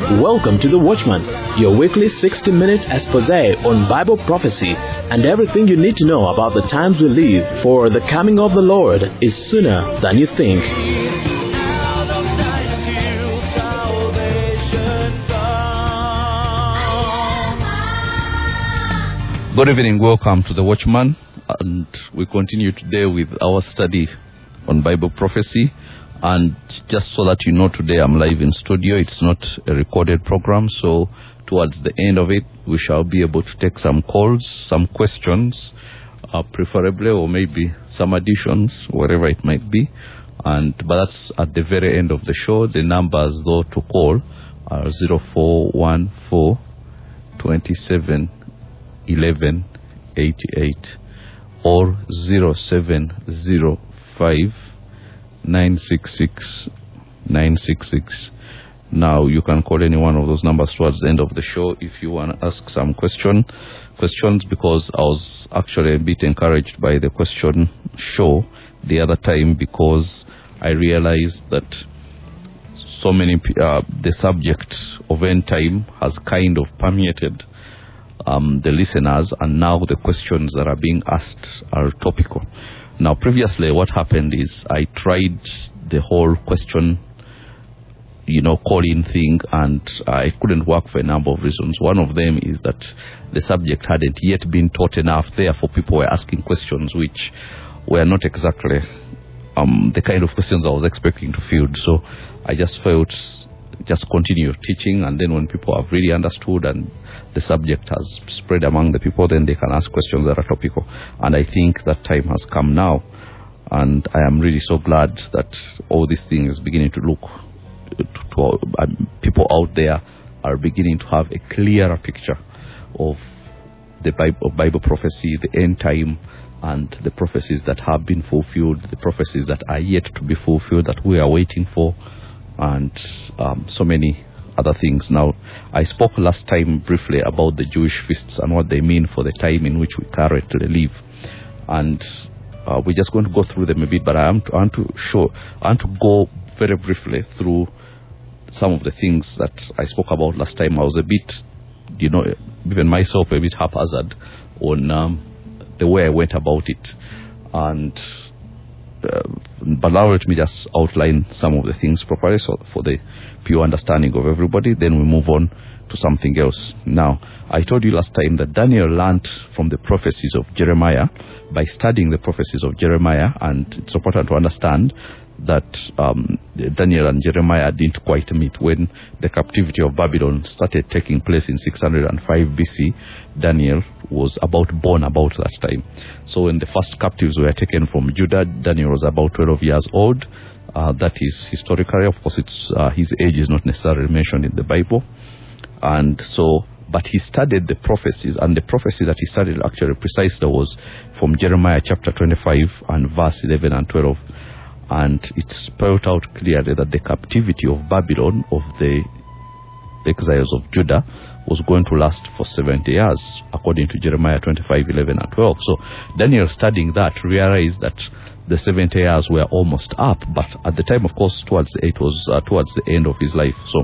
Welcome to The Watchman, your weekly 60-minute expose on Bible prophecy and everything you need to know about the times we live, for the coming of the Lord is sooner than you think. Good evening, welcome to The Watchman, and we continue today with our study on Bible prophecy. And just so that you know, today I'm live in studio. It's not a recorded program, so towards the end of it we shall be able to take some calls, some questions, preferably, or maybe some additions, whatever it might be. But that's at the very end of the show. The numbers though to call are 0414 27 11 88 or 0705 966 966. Now you can call any one of those numbers towards the end of the show if you want to ask some questions, because I was actually a bit encouraged by the question show the other time, because I realized that so many the subject of end time has kind of permeated the listeners, and now the questions that are being asked are topical. Now, previously, what happened is I tried the whole question, calling thing, and I couldn't work for a number of reasons. One of them is that the subject hadn't yet been taught enough. Therefore, people were asking questions which were not exactly the kind of questions I was expecting to field. So I just felt just continue teaching, and then when people have really understood and the subject has spread among the people, then they can ask questions that are topical. And I think that time has come now, and I am really so glad that all this thing is beginning to look people out there are beginning to have a clearer picture of the Bible prophecy, the end time, and the prophecies that have been fulfilled, the prophecies that are yet to be fulfilled, that we are waiting for, and so many other things. Now, I spoke last time briefly about the Jewish feasts and what they mean for the time in which we currently live, and we're just going to go through them a bit, but I want to go very briefly through some of the things that I spoke about last time. I was a bit, even myself, a bit haphazard on the way I went about it, but now let me just outline some of the things properly, so for the pure understanding of everybody, then we move on to something else. Now, I told you last time that Daniel learned from the prophecies of Jeremiah by studying the prophecies of Jeremiah, and it's important to understand that Daniel and Jeremiah didn't quite meet. When the captivity of Babylon started taking place in 605 BC, Daniel was born about that time. So when the first captives were taken from Judah, Daniel was about 12 years old. That is historically. Of course, his age is not necessarily mentioned in the Bible. And so, but he studied the prophecies, and the prophecy that he studied actually precisely was from Jeremiah chapter 25 and verse 11 and 12. And it spelled out clearly that the captivity of Babylon, of the exiles of Judah, was going to last for 70 years, according to Jeremiah 25, 11 and 12. So Daniel, studying that, realized that the 70 years were almost up, but at the time, of course, towards the end of his life. So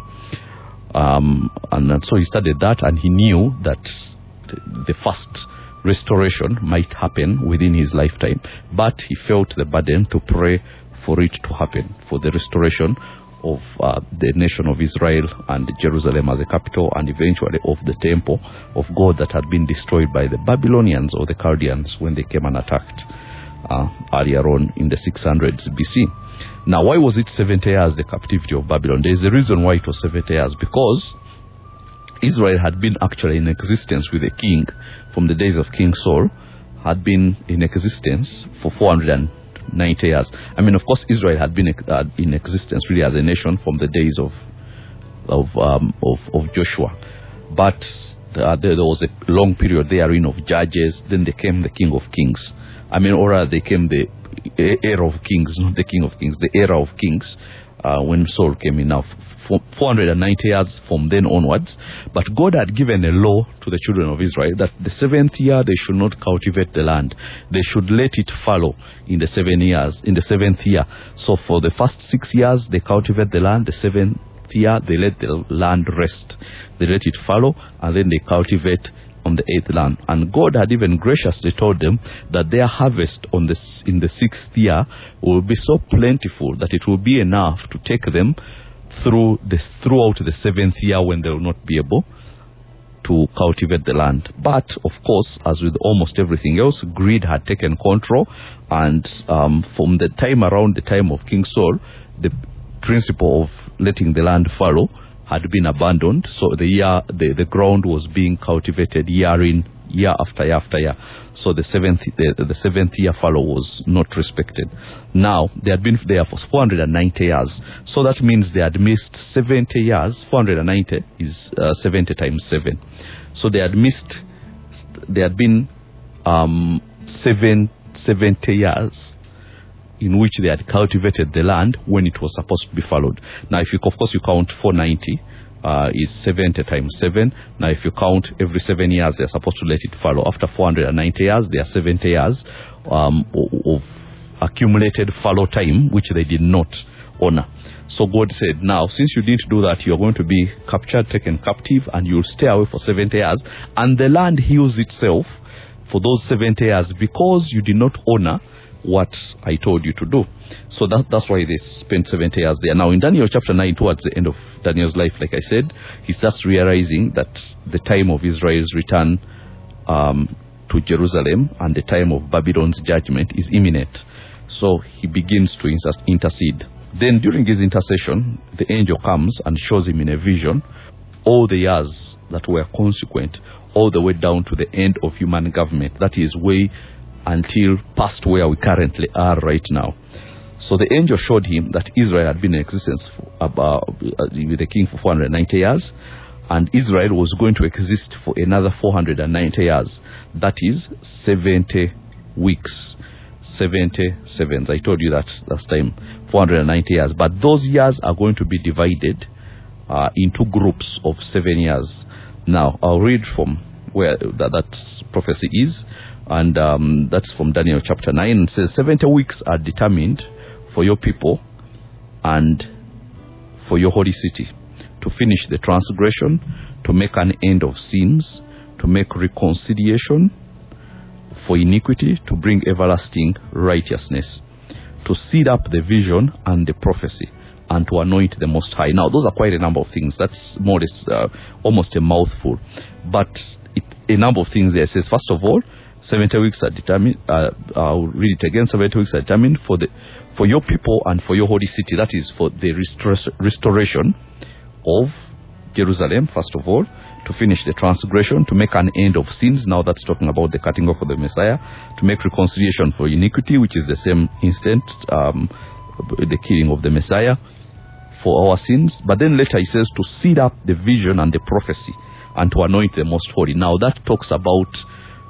so he studied that, and he knew that the first restoration might happen within his lifetime, but he felt the burden to pray for it to happen, for the restoration of the nation of Israel and Jerusalem as a capital, and eventually of the temple of God that had been destroyed by the Babylonians or the Chaldeans when they came and attacked earlier on in the 600s BC. Now, why was it 70 years, the captivity of Babylon? There is a reason why it was 70 years, because Israel had been actually in existence with a king from the days of King Saul, had been in existence for 490 years. I mean, of course, Israel had been in existence really as a nation from the days of Joshua, but there was a long period therein of judges. Then they came the King of Kings. I mean, or rather, they came the era of kings, not the King of Kings, the era of kings, when Saul came in. Now, 490 years from then onwards. But God had given a law to the children of Israel that the 7th year they should not cultivate the land. They should let it fallow in the 7th year. So for the first 6 years they cultivate the land. The 7th year, they let the land rest. They let it fallow, and then they cultivate on the 8th land. And God had even graciously told them that their harvest in the 6th year will be so plentiful that it will be enough to take them throughout the 7th year, when they will not be able to cultivate the land. But of course, as with almost everything else, greed had taken control, and from the time around the time of King Saul, the principle of letting the land fallow had been abandoned. So the ground was being cultivated year after year. So the seventh year fallow was not respected. Now they had been there for 490 years. So that means they had missed 70 years. 490 is 70 times 7. So they had been 70 years in which they had cultivated the land when it was supposed to be followed. Now, if you count 490, is 70 times 7. Now, if you count every 7 years, they're supposed to let it follow. After 490 years, there are 70 years of accumulated fallow time, which they did not honor. So God said, now, since you didn't do that, you're going to be captured, taken captive, and you'll stay away for 70 years. And the land heals itself for those 70 years because you did not honor what I told you to do. So that's why they spent 70 years there. Now in Daniel chapter 9, towards the end of Daniel's life, like I said, he starts realizing that the time of Israel's return to Jerusalem and the time of Babylon's judgment is imminent. So he begins to intercede. Then during his intercession, the angel comes and shows him in a vision all the years that were consequent, all the way down to the end of human government. That is way until past where we currently are right now. So the angel showed him that Israel had been in existence with the king for 490 years, and Israel was going to exist for another 490 years. That is 70 weeks. 70 sevens. I told you that last time, 490 years. But those years are going to be divided into groups of 7 years. Now, I'll read from where that prophecy is. And that's from Daniel chapter 9. It says, 70 weeks are determined for your people and for your holy city, to finish the transgression, to make an end of sins, to make reconciliation for iniquity, to bring everlasting righteousness, to seed up the vision and the prophecy, and to anoint the Most High. Now, those are quite a number of things. That's more or less almost a mouthful. But a number of things there. It says, first of all, 70 weeks are determined. I'll read it again. 70 weeks are determined for your people and for your holy city. That is for the restoration of Jerusalem, first of all, to finish the transgression, to make an end of sins. Now that's talking about the cutting off of the Messiah, to make reconciliation for iniquity, which is the same instant, the killing of the Messiah for our sins. But then later he says to seed up the vision and the prophecy, and to anoint the Most Holy. Now that talks about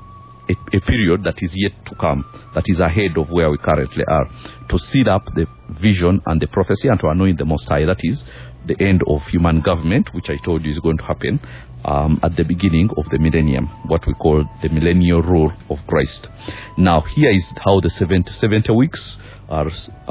a period that is yet to come, that is ahead of where we currently are, to seed up the vision and the prophecy, and to anoint the Most High. That is the end of human government, which I told you is going to happen at the beginning of the millennium, what we call the millennial rule of Christ. Now here is how the 70 weeks are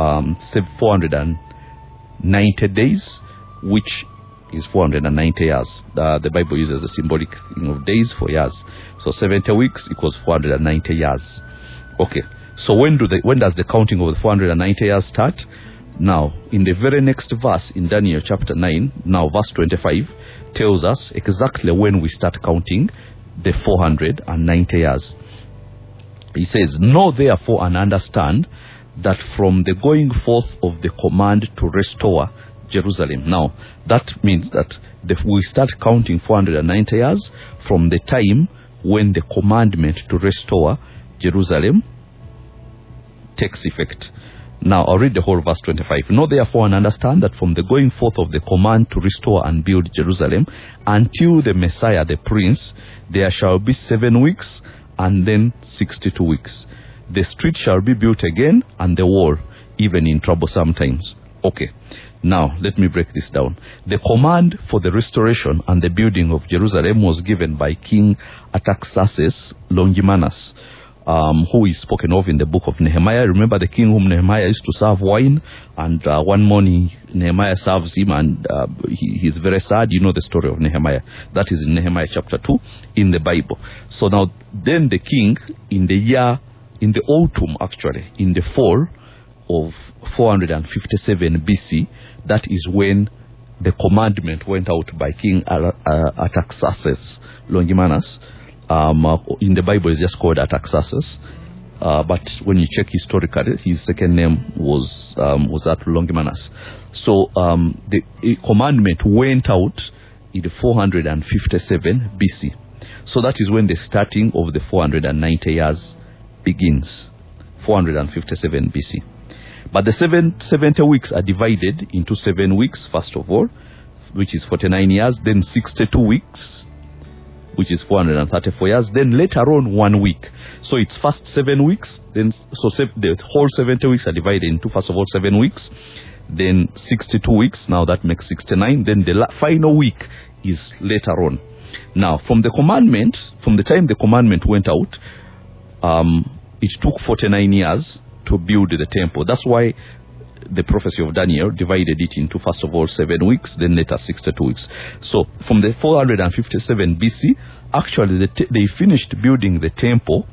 490 days, which is 490 years. The Bible uses a symbolic thing of days for years. So 70 weeks equals 490 years. Okay. So when does the counting of the 490 years start? Now, in the very next verse in Daniel chapter 9, now verse 25, tells us exactly when we start counting the 490 years. He says, know therefore and understand that from the going forth of the command to restore Jerusalem. Now, that means that we start counting 490 years from the time when the commandment to restore Jerusalem takes effect. Now, I'll read the whole verse 25. Know therefore and understand that from the going forth of the command to restore and build Jerusalem until the Messiah, the Prince, there shall be 7 weeks and then 62 weeks. The street shall be built again and the wall, even in troublesome times. Okay. Now, let me break this down. The command for the restoration and the building of Jerusalem was given by King Artaxerxes Longimanus who is spoken of in the book of Nehemiah. Remember the king whom Nehemiah used to serve wine, and one morning Nehemiah serves him, and he's very sad. You know the story of Nehemiah. That is in Nehemiah chapter 2 in the Bible. So now then the king, in the autumn actually, in the fall of 457 BC, that is when the commandment went out by King Artaxerxes Longimanus. In the Bible, it's just called Artaxerxes. But when you check historically, his second name was Longimanus. So the commandment went out in 457 BC. So that is when the starting of the 490 years begins. 457 BC. But the 70 weeks are divided into 7 weeks, first of all, which is 49 years, then 62 weeks, which is 434 years, then later on 1 week. So it's first 7 weeks, then the whole 70 weeks are divided into, first of all, 7 weeks, then 62 weeks, now that makes 69, then the final week is later on. Now, from the time the commandment went out, it took 49 years to build the temple. That's why the prophecy of Daniel divided it into, first of all, 7 weeks, then later 62 weeks. So from the 457 BC, actually they finished building the temple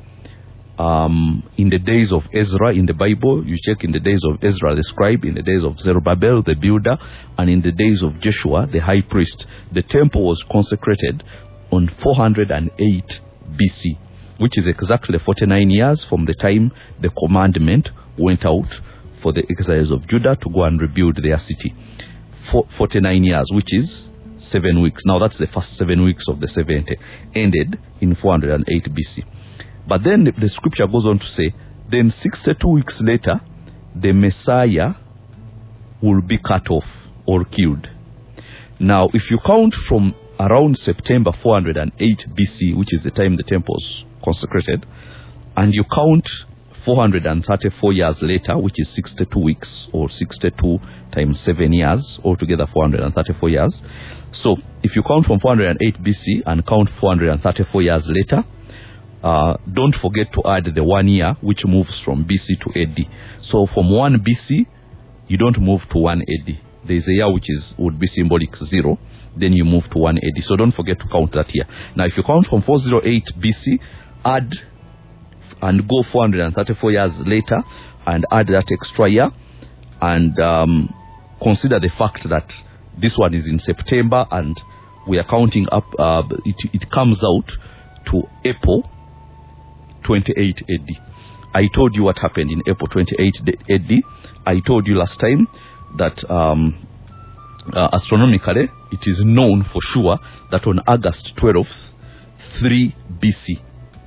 in the days of Ezra in the Bible. You check in the days of Ezra the scribe, in the days of Zerubbabel the builder, and in the days of Joshua the high priest. The temple was consecrated on 408 BC, which is exactly 49 years from the time the commandment went out for the exiles of Judah to go and rebuild their city. 49 years, which is 7 weeks. Now that's the first 7 weeks of the 70, ended in 408 BC. But then the scripture goes on to say, then 62 weeks later, the Messiah will be cut off or killed. Now, if you count from around September 408 BC, which is the time the temple was consecrated, and you count 434 years later, which is 62 weeks, or 62 times 7 years, altogether 434 years. So if you count from 408 BC and count 434 years later, don't forget to add the 1 year, which moves from BC to AD. So from 1 BC, you don't move to 1 AD. There is a year which would be symbolic 0, then you move to 1 AD. So don't forget to count that year. Now if you count from 408 BC, add and go 434 years later and add that extra year, and consider the fact that this one is in September and we are counting up, it comes out to April 28 AD. I told you what happened in April 28 AD. I told you last time that astronomically it is known for sure that on August 12th, 3 BC,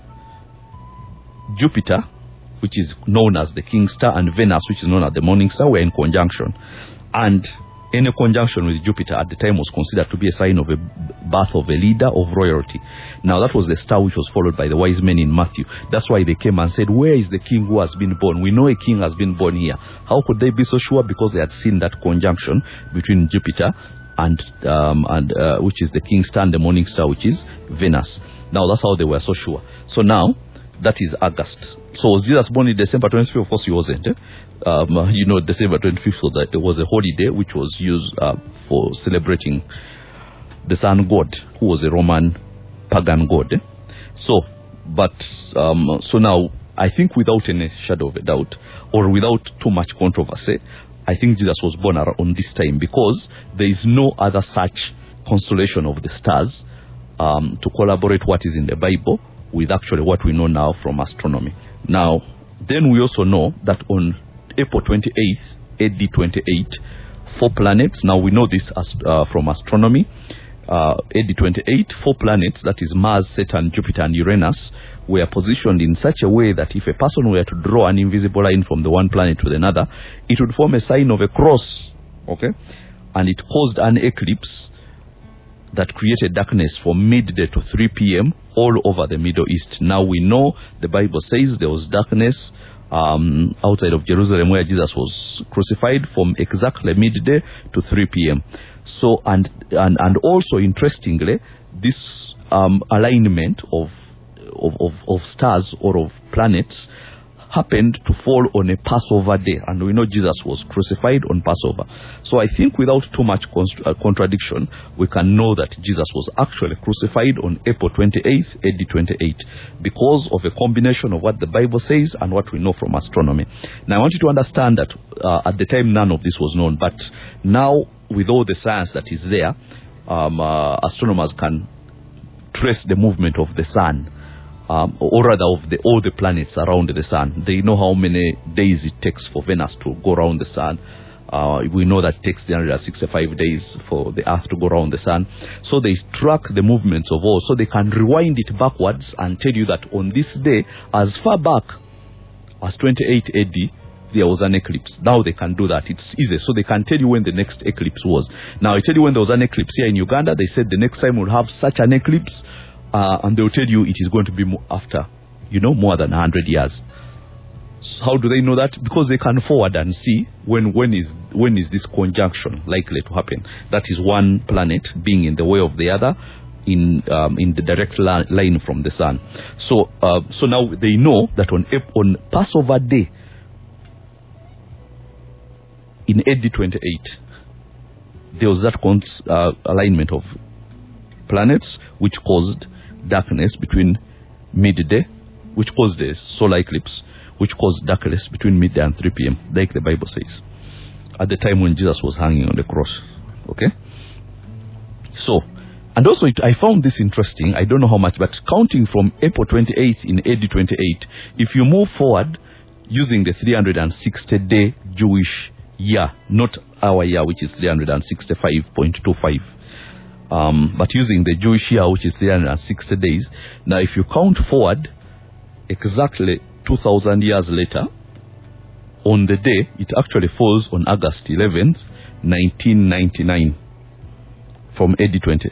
Jupiter, which is known as the king star, and Venus, which is known as the morning star, were in conjunction. And any conjunction with Jupiter at the time was considered to be a sign of a birth of a leader of royalty. Now that was the star which was followed by the wise men in Matthew. That's why they came and said, where is the king who has been born? We know a king has been born here. How could they be so sure? Because they had seen that conjunction between Jupiter and which is the king star, and the morning star, which is Venus. Now that's how they were so sure. So now that is August. So was Jesus born in December 25th? Of course he wasn't. December 25th was a holiday which was used for celebrating the sun god, who was a Roman pagan god. So now I think without any shadow of a doubt, or without too much controversy, I think Jesus was born around this time, because there is no other such constellation of the stars to collaborate what is in the Bible with actually what we know now from astronomy. Now, then we also know that on April 28th, AD 28, 4 planets, now we know this from astronomy, AD 28, 4 planets, that is Mars, Saturn, Jupiter, and Uranus, were positioned in such a way that if a person were to draw an invisible line from the one planet to another, it would form a sign of a cross, okay? And it caused an eclipse that created darkness from midday to 3 p.m. all over the Middle East. Now we know the Bible says there was darkness outside of Jerusalem where Jesus was crucified from exactly midday to 3 p.m. So, and also interestingly, this alignment of of stars or of planets happened to fall on a Passover day, and we know Jesus was crucified on Passover. So I think without too much contradiction, we can know that Jesus was actually crucified on April 28th, AD 28, because of a combination of what the Bible says and what we know from astronomy. Now I want you to understand that at the time none of this was known, but now with all the science that is there, astronomers can trace the movement of the sun. Or rather of all the planets around the sun. They know how many days it takes for Venus to go around the sun. We know that it takes 365 days for the Earth to go around the sun. So they track the movements of all. So they can rewind it backwards and tell you that on this day, as far back as 28 AD, there was an eclipse. Now they can do that. It's easy. So they can tell you when the next eclipse was. Now I tell you when there was an eclipse here in Uganda. They said the next time we'll have such an eclipse. And they'll tell you it is going to be after, more than 100 years. So how do they know that? Because they can forward and see when is this conjunction likely to happen. That is one planet being in the way of the other in the direct line from the sun. So now they know that on Passover day in AD 28, there was that alignment of planets which caused darkness between midday, which caused a solar eclipse, which caused darkness between midday and 3 p.m., like the Bible says, at the time when Jesus was hanging on the cross. Okay? So, and also I found this interesting. I don't know how much, but counting from April 28th in AD 28, if you move forward using the 360-day Jewish year, not our year, which is 365.25, but using the Jewish year, which is 360 days. Now, if you count forward exactly 2,000 years later, on the day, it actually falls on August 11th, 1999, from AD 20.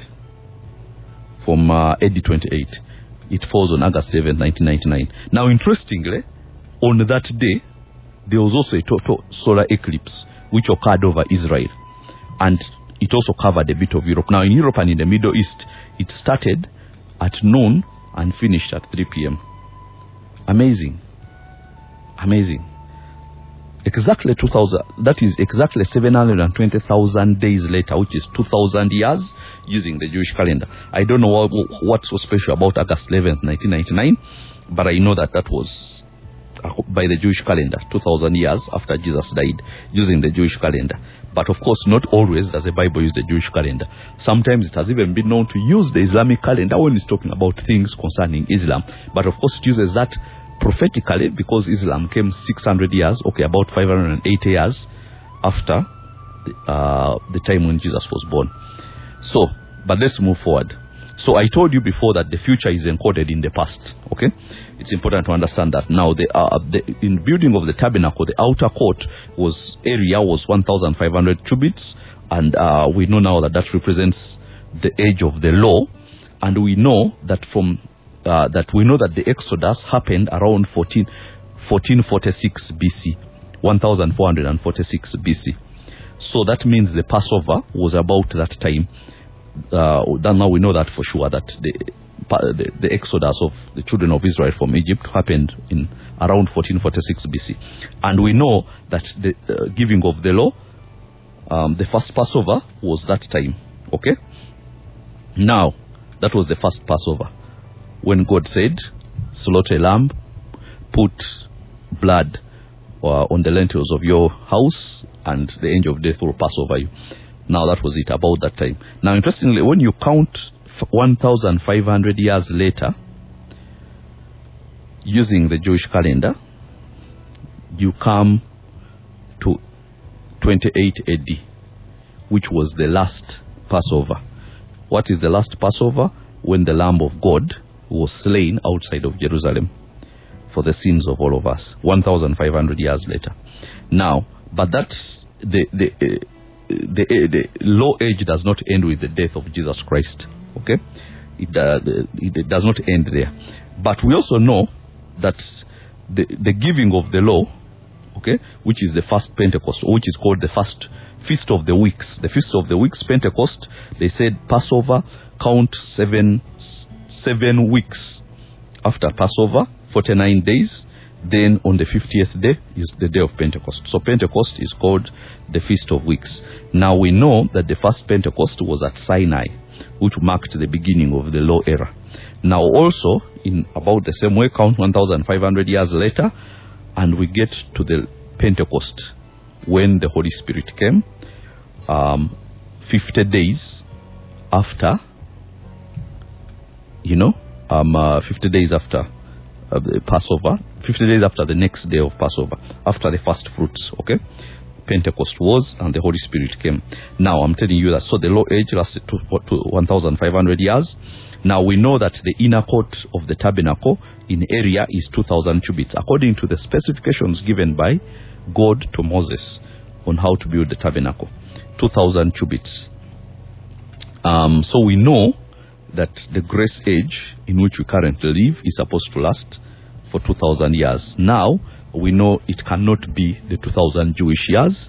From AD 28. It falls on August 11th, 1999. Now, interestingly, on that day, there was also a total solar eclipse, which occurred over Israel. And it also covered a bit of Europe. Now, in Europe and in the Middle East, it started at noon and finished at 3 p.m. Amazing. Amazing. Exactly 2,000, that is exactly 720,000 days later, which is 2,000 years using the Jewish calendar. I don't know what's so special about August 11th, 1999, but I know that was by the Jewish calendar, 2,000 years after Jesus died, using the Jewish calendar. But of course, not always does the Bible use the Jewish calendar. Sometimes it has even been known to use the Islamic calendar when it's talking about things concerning Islam. But of course, it uses that prophetically because Islam came 600 years, about 580 years after the time when Jesus was born. So, but let's move forward. So I told you before that the future is encoded in the past. Okay, it's important to understand that. Now, in building of the tabernacle, the outer court area was 1,500 cubits, and we know now that represents the age of the law, and we know that the Exodus happened around 1446 BC, 1446 BC. So that means the Passover was about that time. Now we know that for sure, that the exodus of the children of Israel from Egypt happened in around 1446 BC. And we know that the giving of the law, the first Passover was that time. Okay? Now, that was the first Passover. When God said, slaughter a lamb, put blood on the lintels of your house, and the angel of death will pass over you. Now that was it, about that time. Now interestingly, when you count 1,500 years later, using the Jewish calendar, you come to 28 AD, which was the last Passover. What is the last Passover? When the Lamb of God was slain outside of Jerusalem for the sins of all of us, 1,500 years later. Now, but that's the law age does not end with the death of Jesus Christ. Okay, it does not end there. But we also know that the giving of the law, okay, which is the first Pentecost, which is called the first Feast of the Weeks. The Feast of the Weeks, Pentecost, they said Passover, count seven weeks after Passover, 49 days. Then on the 50th day is the day of Pentecost. So Pentecost is called the Feast of Weeks. Now we know that the first Pentecost was at Sinai, which marked the beginning of the law era. Now also, in about the same way, count 1,500 years later, and we get to the Pentecost, when the Holy Spirit came, 50 days after, 50 days after the Passover, 50 days after the next day of Passover, after the first fruits, okay? Pentecost was, and the Holy Spirit came. Now, I'm telling you that, so the law age lasted to 1,500 years. Now, we know that the inner court of the tabernacle in area is 2,000 cubits, according to the specifications given by God to Moses on how to build the tabernacle. 2,000 cubits. So we know that the grace age in which we currently live is supposed to last for 2,000 years. Now, we know it cannot be the 2,000 Jewish years.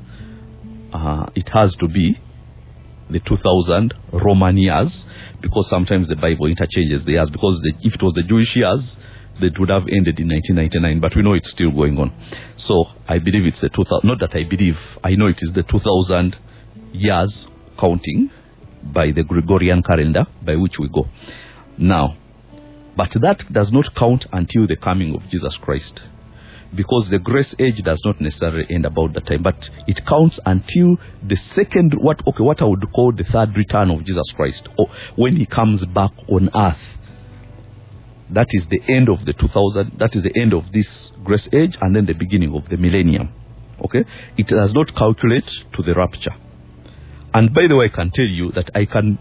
It has to be the 2,000 Roman years, because sometimes the Bible interchanges the years, because if it was the Jewish years, that would have ended in 1999, but we know it's still going on. So I believe it's the 2,000, not that I believe, I know it is the 2,000 years counting by the Gregorian calendar by which we go. Now, but that does not count until the coming of Jesus Christ, because the grace age does not necessarily end about that time, but it counts until the second, what I would call the third return of Jesus Christ, or when he comes back on earth. That is the end of the 2000, that is the end of this grace age, and then the beginning of the millennium. Okay? It does not calculate to the rapture. And by the way, I can tell you that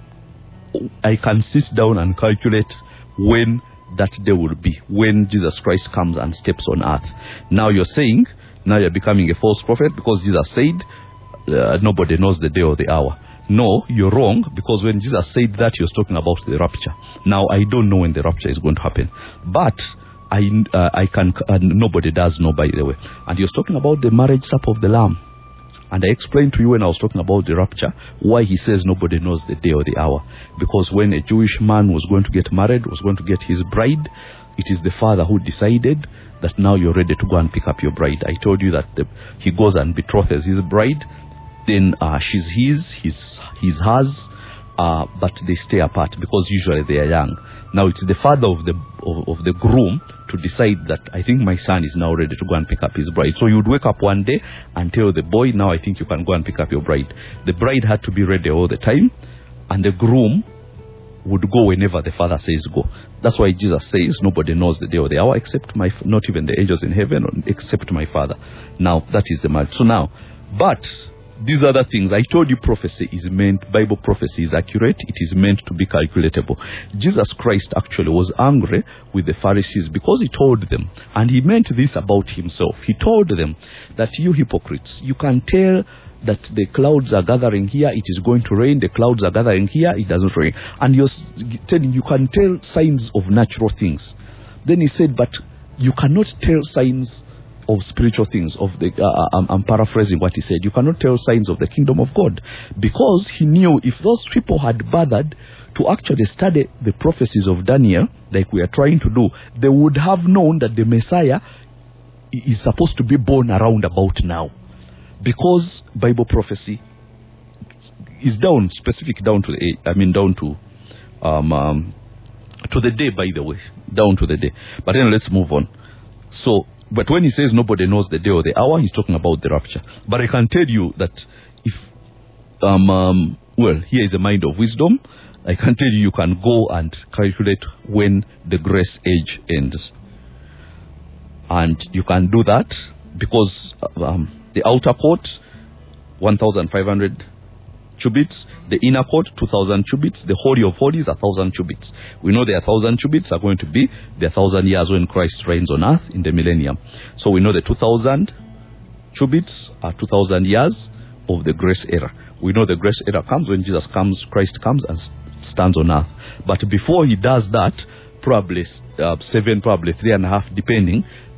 I can sit down and calculate when that day will be, when Jesus Christ comes and steps on earth. Now you're saying, now you're becoming a false prophet, because Jesus said, nobody knows the day or the hour. No, you're wrong, because when Jesus said that, he was talking about the rapture. Now, I don't know when the rapture is going to happen, but I can, nobody does know, by the way. And he was talking about the marriage supper of the Lamb. And I explained to you when I was talking about the rapture, why he says nobody knows the day or the hour. Because when a Jewish man was going to get married, was going to get his bride, it is the father who decided that now you're ready to go and pick up your bride. I told you that he goes and betrothes his bride, then she's he's hers, but they stay apart because usually they are young. Now it's the father of the groom to decide that I think my son is now ready to go and pick up his bride. So you would wake up one day and tell the boy, now I think you can go and pick up your bride. The bride had to be ready all the time, and the groom would go whenever the father says go. That's why Jesus says nobody knows the day or the hour except not even the angels in heaven, except my Father. Now that is the marriage. So now, but these other things, I told you prophecy is meant, Bible prophecy is accurate, it is meant to be calculatable. Jesus Christ actually was angry with the Pharisees because he told them, and he meant this about himself. He told them that you hypocrites, you can tell that the clouds are gathering here, it is going to rain, the clouds are gathering here, it doesn't rain. And you're telling, you can tell signs of natural things. Then he said, but you cannot tell signs of spiritual things. I'm paraphrasing what he said. You cannot tell signs of the kingdom of God, because he knew if those people had bothered to actually study the prophecies of Daniel, like we are trying to do, they would have known that the Messiah is supposed to be born around about now, because Bible prophecy is specific down to the day, by the way, down to the day. But then let's move on. So, but when he says nobody knows the day or the hour, he's talking about the rapture. But I can tell you that if, here is a mind of wisdom. I can tell you can go and calculate when the grace age ends. And you can do that because the outer court, 1,500 cubits, the inner court, 2,000 cubits, the Holy of Holies, 1,000 cubits. We know the 1,000 cubits are going to be the 1,000 years when Christ reigns on earth in the millennium. So we know the 2,000 cubits are 2,000 years of the grace era. We know the grace era comes when Jesus comes, Christ comes and stands on earth. But before he does that, probably 7, probably 3.5, depending,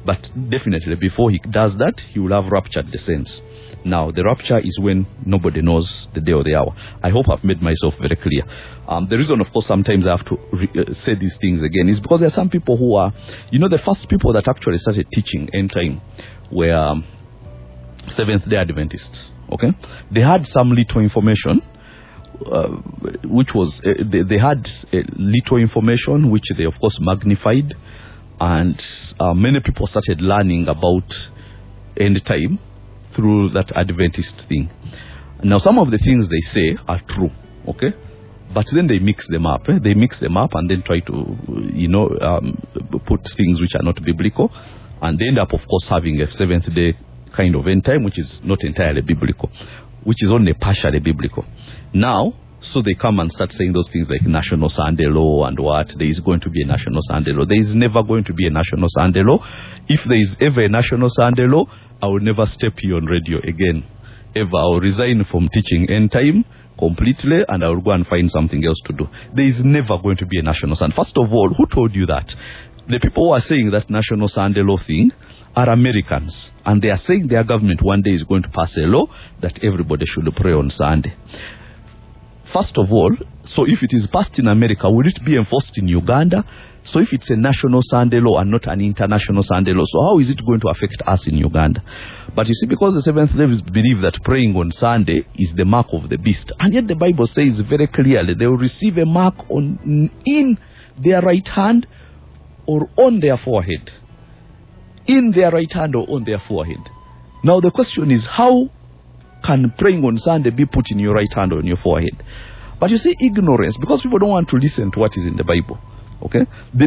But definitely before he does that, he will have raptured the saints. Now, the rapture is when nobody knows the day or the hour. I hope I've made myself very clear. The reason, of course, sometimes I have to say these things again is because there are some people who are, the first people that actually started teaching end time were Seventh-day Adventists. Okay? They had some little information, which was, they had little information, which they, of course, magnified. And many people started learning about end time through that Adventist thing. Now, some of the things they say are true, okay? But then they mix them up. They mix them up and then try to, put things which are not biblical. And they end up, of course, having a seventh-day kind of end time, which is not entirely biblical, which is only partially biblical. Now, so they come and start saying those things like National Sunday Law and what. There is going to be a National Sunday Law. There is never going to be a National Sunday Law. If there is ever a National Sunday Law, I will never step here on radio again. Ever. I will resign from teaching end time completely and I will go and find something else to do. There is never going to be a National Sunday. First of all, who told you that? The people who are saying that National Sunday Law thing are Americans. And they are saying their government one day is going to pass a law that everybody should pray on Sunday. First of all, so if it is passed in America, will it be enforced in Uganda? So if it's a national Sunday law and not an international Sunday law, so how is it going to affect us in Uganda? But you see, because the Seventh-day believe that praying on Sunday is the mark of the beast, and yet the Bible says very clearly they will receive a mark in their right hand or on their forehead. In their right hand or on their forehead. Now the question is, how can praying on Sunday be put in your right hand or on your forehead? But you see, ignorance, because people don't want to listen to what is in the Bible. Okay,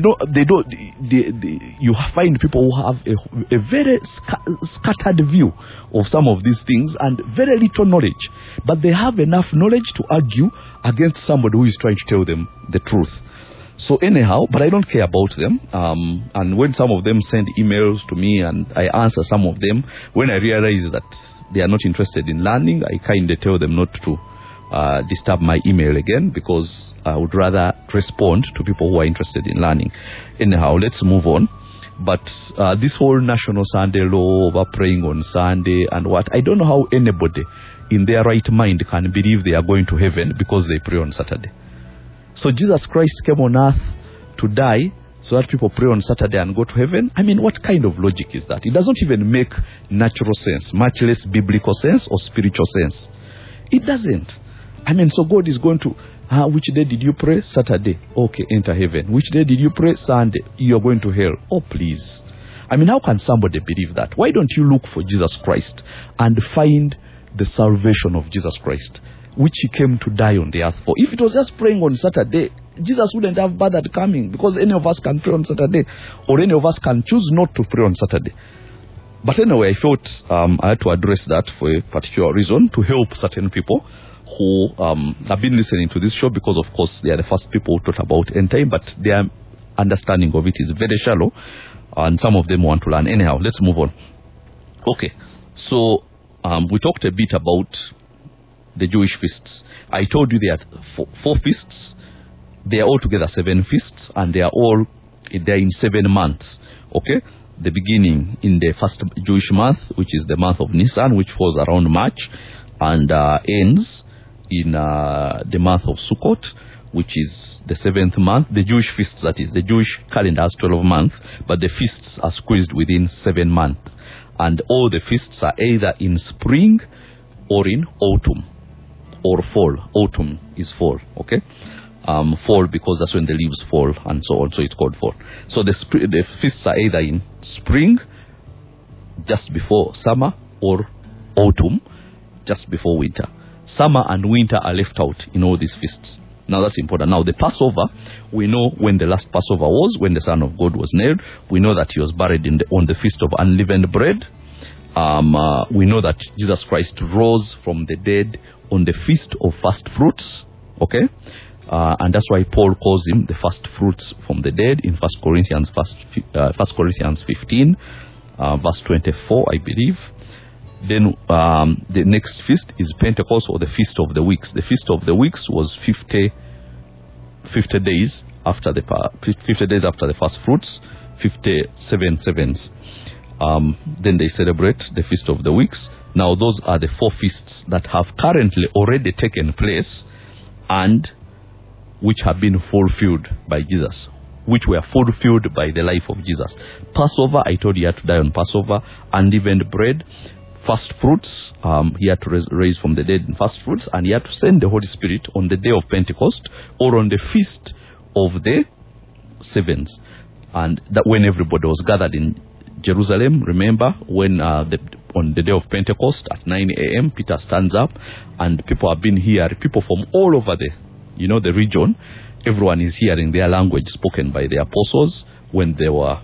you find people who have a very scattered view of some of these things and very little knowledge, but they have enough knowledge to argue against somebody who is trying to tell them the truth. So anyhow, but I don't care about them. And when some of them send emails to me and I answer some of them, when I realize that they are not interested in learning, I kind of tell them not to disturb my email again, because I would rather respond to people who are interested in learning. Anyhow, let's move on. But this whole National Sunday Law about praying on Sunday and what, I don't know how anybody in their right mind can believe they are going to heaven because they pray on Saturday. So Jesus Christ came on earth to die so that people pray on Saturday and go to heaven? I mean, what kind of logic is that? It doesn't even make natural sense, much less biblical sense or spiritual sense. It doesn't. I mean, so God is going to, which day did you pray? Saturday. Okay, enter heaven. Which day did you pray? Sunday. You're going to hell. Oh, please. I mean, how can somebody believe that? Why don't you look for Jesus Christ and find the salvation of Jesus Christ, which he came to die on the earth for? If it was just praying on Saturday, Jesus wouldn't have bothered coming, because any of us can pray on Saturday, or any of us can choose not to pray on Saturday. But anyway, I felt I had to address that for a particular reason, to help certain people who have been listening to this show, because of course they are the first people who thought about end time, but their understanding of it is very shallow, and some of them want to learn. Anyhow, let's move on. Okay, so we talked a bit about the Jewish feasts. I told you there are four feasts. They are altogether 7 feasts, and they are in 7 months. Okay, the beginning in the first Jewish month, which is the month of Nisan, which falls around March, and ends in the month of Sukkot, which is the 7th month. The Jewish feasts, that is, the Jewish calendar has 12 months, but the feasts are squeezed within 7 months. And all the feasts are either in spring or in autumn or fall. Autumn is fall, okay? Fall because that's when the leaves fall and so on, so it's called fall. So the feasts are either in spring, just before summer, or autumn, just before winter. Summer and winter are left out in all these feasts. Now that's important. Now the Passover, we know when the last Passover was, when the Son of God was nailed. We know that he was buried on the Feast of Unleavened Bread. We know that Jesus Christ rose from the dead on the Feast of First Fruits. Okay? And that's why Paul calls him the first fruits from the dead in 1 Corinthians 15, verse 24, I believe. Then the next feast is Pentecost, or the Feast of the Weeks. The Feast of the Weeks was 50 days after the first fruits, 57 sevens. Then they celebrate the Feast of the Weeks. Now those are the 4 feasts that have currently already taken place and which have been fulfilled by Jesus, which were fulfilled by the life of Jesus. Passover, I told you, he had to die on Passover. Unleavened bread, first fruits, he had to raise from the dead in first fruits, and he had to send the Holy Spirit on the day of Pentecost or on the Feast of the Sevens. And that when everybody was gathered in Jerusalem, remember when on the day of Pentecost at 9 a.m. Peter stands up and people have been here, people from all over the region. Everyone is hearing their language spoken by the apostles when they were,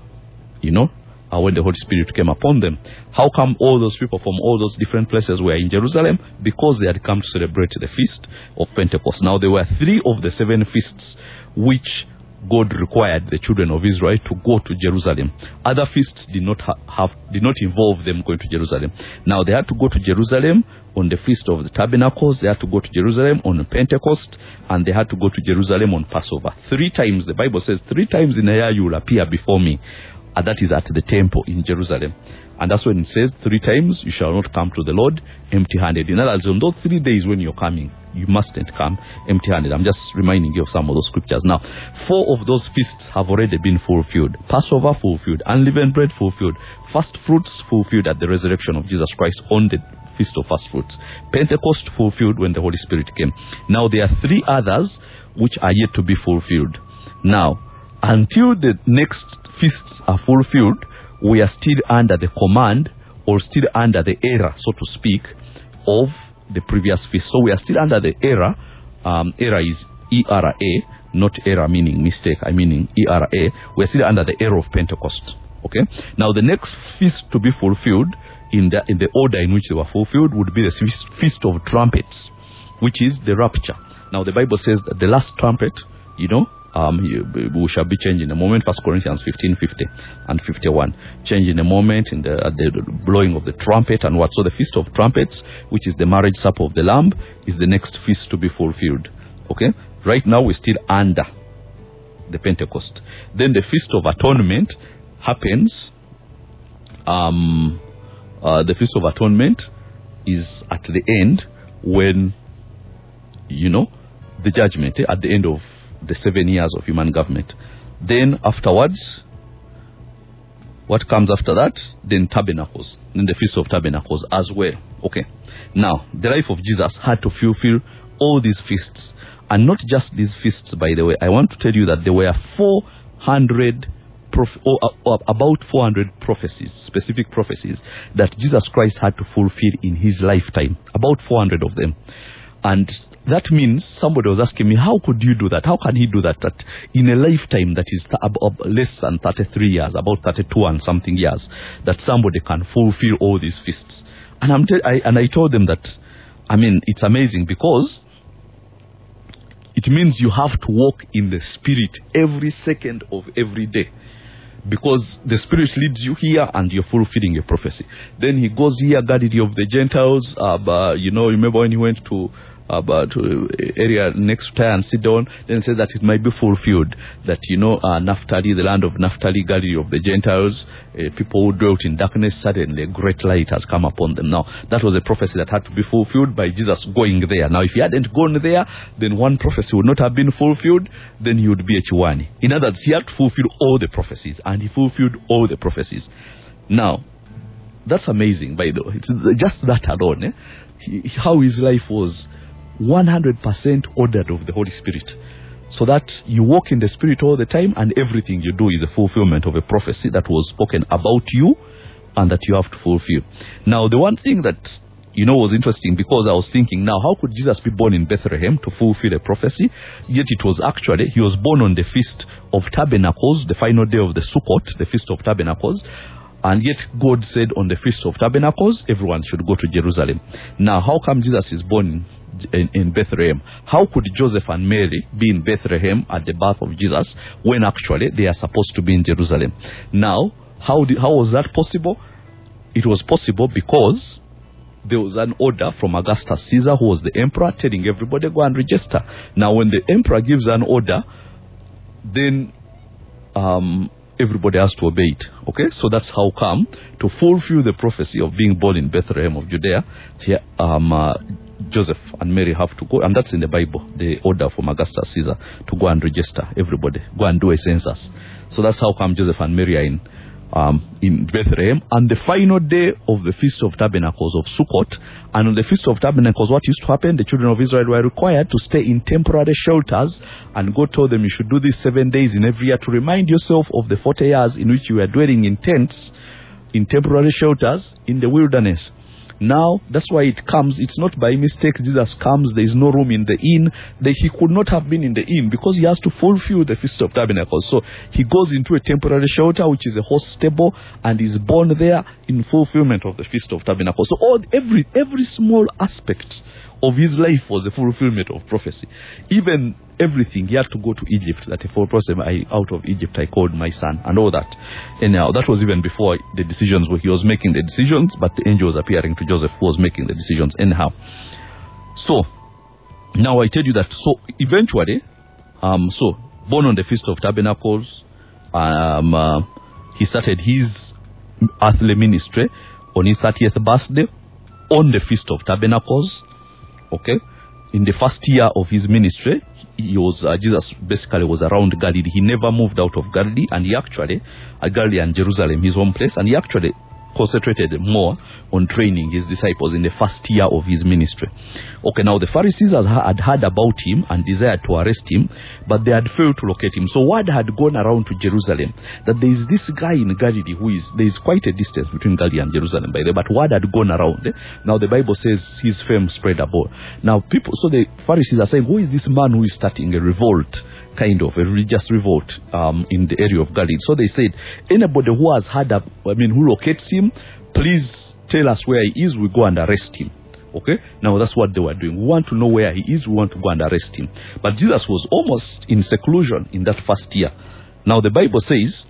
when the Holy Spirit came upon them. How come all those people from all those different places were in Jerusalem? Because they had come to celebrate the Feast of Pentecost. Now there were 3 of the 7 feasts which God required the children of Israel to go to Jerusalem. Other feasts did not involve them going to Jerusalem. Now they had to go to Jerusalem on the Feast of the Tabernacles, they had to go to Jerusalem on Pentecost, and they had to go to Jerusalem on Passover. 3 times, the Bible says, 3 times in a year you will appear before me. And that is at the temple in Jerusalem. And that's when it says 3 times you shall not come to the Lord empty-handed. In other words, on those 3 days when you're coming, you mustn't come empty-handed. I'm just reminding you of some of those scriptures. Now, 4 of those feasts have already been fulfilled. Passover fulfilled, unleavened bread fulfilled, first fruits fulfilled at the resurrection of Jesus Christ on the Feast of First Fruits. Pentecost fulfilled when the Holy Spirit came. Now there are 3 others which are yet to be fulfilled. Now, until the next feasts are fulfilled, we are still under the command or still under the era, so to speak, of the previous feast. So we are still under the era. Era is E-R-A, not era meaning mistake, I meaning E-R-A. We are still under the era of Pentecost. Okay. Now the next feast to be fulfilled in the order in which they were fulfilled would be the Feast of Trumpets, which is the rapture. Now the Bible says that the last trumpet, we shall be changed in a moment. 1 Corinthians 15:50 and 51. Change in a moment at the blowing of the trumpet and what. So the Feast of Trumpets, which is the marriage supper of the Lamb, is the next feast to be fulfilled. Okay. Right now we're still under the Pentecost. Then the Feast of Atonement happens. The Feast of Atonement is at the end when, the judgment, at the end of the 7 years of human government. Then afterwards, what comes after that? Then Tabernacles. Then the Feast of Tabernacles as well. Okay. Now, the life of Jesus had to fulfill all these feasts. And not just these feasts, by the way. I want to tell you that there were 400 about 400 prophecies, specific prophecies that Jesus Christ had to fulfill in his lifetime. About 400 of them. And that means somebody was asking me, how could you do that? How can he do that in a lifetime that is less than 33 years, about 32 and something years, that somebody can fulfill all these feasts? And I told them that, it's amazing because it means you have to walk in the Spirit every second of every day. Because the Spirit leads you here and you're fulfilling a prophecy. Then he goes here, Galilee of the Gentiles. Remember when he went to area next to Tyre and Sidon, then it says that it might be fulfilled. That, Naphtali, the land of Naphtali, Galilee of the Gentiles, people who dwelt in darkness, suddenly a great light has come upon them. Now, that was a prophecy that had to be fulfilled by Jesus going there. Now, if he hadn't gone there, then one prophecy would not have been fulfilled, then he would be a Chiwani. In other words, he had to fulfill all the prophecies, and he fulfilled all the prophecies. Now, that's amazing, by the way. It's just that alone, how his life was 100% ordered of the Holy Spirit, so that you walk in the Spirit all the time and everything you do is a fulfillment of a prophecy that was spoken about you and that you have to fulfill. Now, the one thing that was interesting, because I was thinking, now how could Jesus be born in Bethlehem to fulfill a prophecy? Yet it was actually, he was born on the Feast of Tabernacles, the final day of the Sukkot, the Feast of Tabernacles. And yet God said on the Feast of Tabernacles, everyone should go to Jerusalem. Now, how come Jesus is born in Bethlehem? How could Joseph and Mary be in Bethlehem at the birth of Jesus when actually they are supposed to be in Jerusalem? Now, how was that possible? It was possible because there was an order from Augustus Caesar, who was the emperor, telling everybody, go and register. Now, when the emperor gives an order, then everybody has to obey it. Okay, so that's how come, to fulfill the prophecy of being born in Bethlehem of Judea, here, Joseph and Mary have to go, and that's in the Bible, the order from Augustus Caesar to go and register everybody, go and do a census. So that's how come Joseph and Mary are in Bethlehem. And the final day of the Feast of Tabernacles of Sukkot, and on the Feast of Tabernacles, what used to happen, the children of Israel were required to stay in temporary shelters, and God told them you should do this 7 days in every year to remind yourself of the 40 years in which you were dwelling in tents, in temporary shelters in the wilderness. Now, that's why it comes, it's not by mistake Jesus comes, there is no room in the inn. He could not have been in the inn because he has to fulfill the Feast of Tabernacles. So he goes into a temporary shelter, which is a horse stable, and is born there in fulfillment of the Feast of Tabernacles. So every small aspect of his life was a fulfillment of prophecy. Even everything, he had to go to Egypt, that for person, out of Egypt I called my son, and all that. And now that was even before the decisions where he was making the decisions, but the angel was appearing to Joseph who was making the decisions anyhow. So now I tell you that, so eventually, so born on the Feast of Tabernacles, he started his earthly ministry on his 30th birthday on the Feast of Tabernacles. Okay, in the first year of his ministry, he was Jesus basically was around Galilee. He never moved out of Galilee, and he actually Galilee and Jerusalem, his home place, and he actually concentrated more on training his disciples in the first year of his ministry. Okay, now the Pharisees had heard about him and desired to arrest him, but they had failed to locate him. So word had gone around to Jerusalem that there is this guy in Galilee there is quite a distance between Galilee and Jerusalem, by the way, but word had gone around. Now the Bible says his fame spread abroad. Now so the Pharisees are saying, who is this man who is starting a revolt, kind of a religious revolt in the area of Galilee? So they said, anybody who has who locates him, please tell us where he is, we go and arrest him. Okay, now that's what they were doing. We want to know where he is, we want to go and arrest him. But Jesus was almost in seclusion in that first year. Now the Bible says,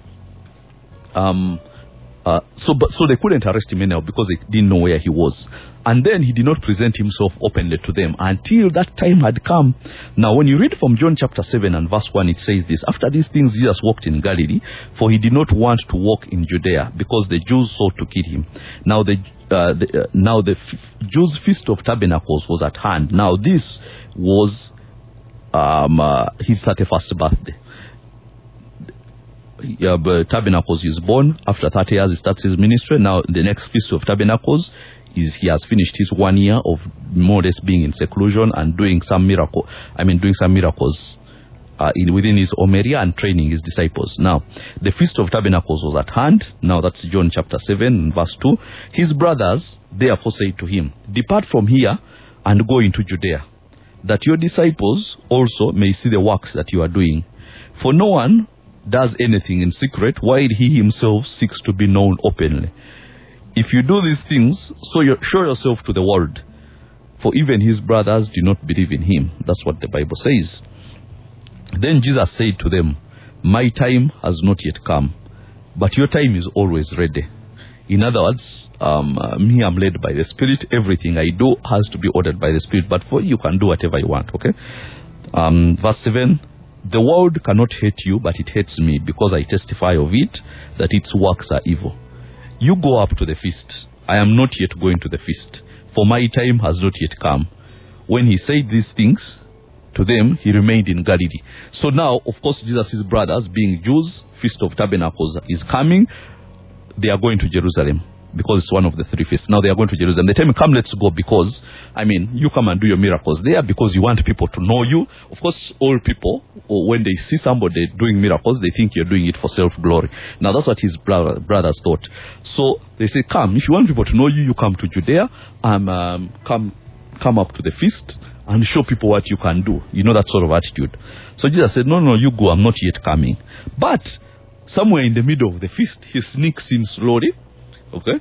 so they couldn't arrest him anyhow because they didn't know where he was. And then he did not present himself openly to them until that time had come. Now when you read from John chapter 7 and verse 1, it says this: after these things Jesus walked in Galilee, for he did not want to walk in Judea because the Jews sought to kill him. Now the Jews' Feast of Tabernacles was at hand. Now this was his 31st birthday. Tabernacles is born. After 30 years he starts his ministry. Now the next Feast of Tabernacles is he has finished his 1 year of more or less being in seclusion and doing some miracles within his home area and training his disciples. Now the Feast of Tabernacles was at hand. Now that's John chapter 7 verse 2. His brothers therefore said to him, depart from here and go into Judea, that your disciples also may see the works that you are doing. For no one does anything in secret while he himself seeks to be known openly. If you do these things, so you show yourself to the world. For even his brothers do not believe in him. That's what the Bible says. Then Jesus said to them, my time has not yet come, but your time is always ready. In other words, me, I'm led by the Spirit. Everything I do has to be ordered by the Spirit. But for you can do whatever you want, okay? Verse 7, the world cannot hate you, but it hates me, because I testify of it, that its works are evil. You go up to the feast. I am not yet going to the feast, for my time has not yet come. When he said these things to them, he remained in Galilee. So now, of course, Jesus' brothers, being Jews, Feast of Tabernacles is coming. They are going to Jerusalem, because it's one of the 3 feasts. Now they are going to Jerusalem. They tell me, come, let's go, because, you come and do your miracles there because you want people to know you. Of course, all people, when they see somebody doing miracles, they think you're doing it for self-glory. Now that's what his brothers thought. So they say, come, if you want people to know you, you come to Judea, and come up to the feast and show people what you can do. That sort of attitude. So Jesus said, no, you go, I'm not yet coming. But somewhere in the middle of the feast, he sneaks in slowly. Okay,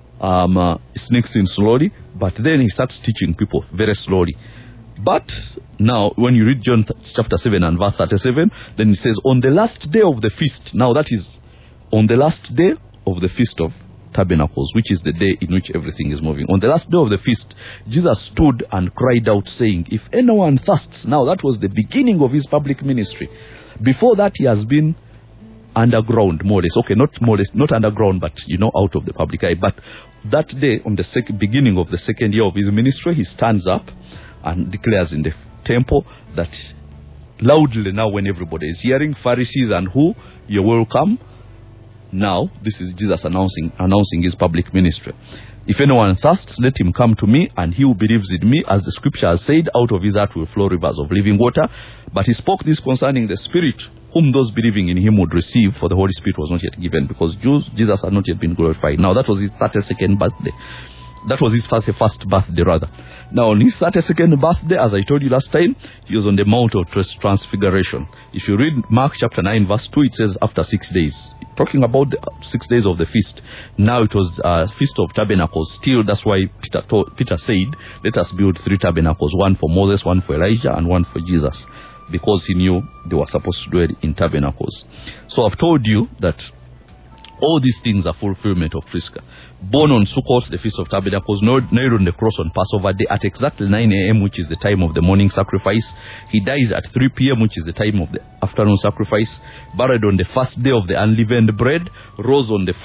sneaks in slowly, but then he starts teaching people very slowly. But now, when you read John chapter 7 and verse 37, then it says, on the last day of the feast, now that is on the last day of the Feast of Tabernacles, which is the day in which everything is moving. On the last day of the feast, Jesus stood and cried out, saying, if anyone thirsts, now that was the beginning of his public ministry. Before that, he has been underground, more or less. Okay, not underground, but out of the public eye. But that day, on the beginning of the second year of his ministry, he stands up and declares in the temple that loudly now, when everybody is hearing, Pharisees and who, you're welcome. Now, this is Jesus announcing his public ministry. If anyone thirsts, let him come to me, and he who believes in me, as the scripture has said, out of his heart will flow rivers of living water. But he spoke this concerning the Spirit, whom those believing in him would receive, for the Holy Spirit was not yet given, because Jesus had not yet been glorified. Now, that was his 32nd birthday. That was his first birthday, rather. Now, on his 32nd birthday, as I told you last time, he was on the Mount of Transfiguration. If you read Mark chapter 9, verse 2, it says, after 6 days. Talking about the 6 days of the feast. Now it was Feast of Tabernacles. Still, that's why Peter said, let us build 3 tabernacles. One for Moses, one for Elijah, and one for Jesus. Because he knew they were supposed to dwell in tabernacles. So I've told you that all these things are fulfillment of Prisca. Born on Sukkot, the Feast of Tabernacles, nailed on the cross on Passover Day at exactly 9 a.m., which is the time of the morning sacrifice. He dies at 3 p.m., which is the time of the afternoon sacrifice. Buried on the first day of the unleavened bread. Rose on the